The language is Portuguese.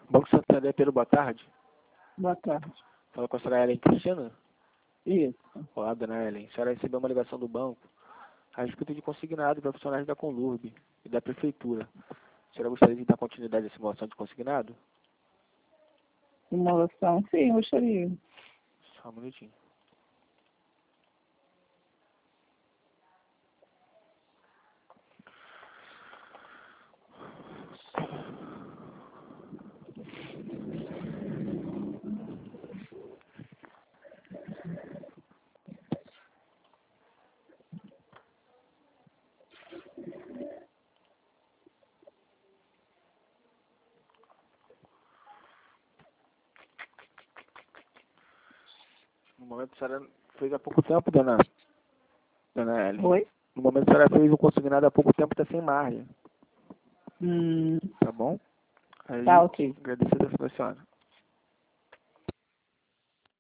Banco Santander, Pedro, boa tarde. Boa tarde. Fala com a senhora Ellen Cristina. Isso. Olá, dona Ellen. A senhora recebeu uma ligação do banco a respeito de consignado para funcionários da Conlurb e da Prefeitura. A senhora gostaria de dar continuidade à simulação de consignado? Simulação? Sim, gostaria. Só um minutinho. No momento, a senhora fez há pouco tempo, dona Ellen. Oi? No momento, a senhora fez o consignado há pouco tempo, está sem margem. Hum, Tá bom? Aí, tá, ok. agradecer a senhora.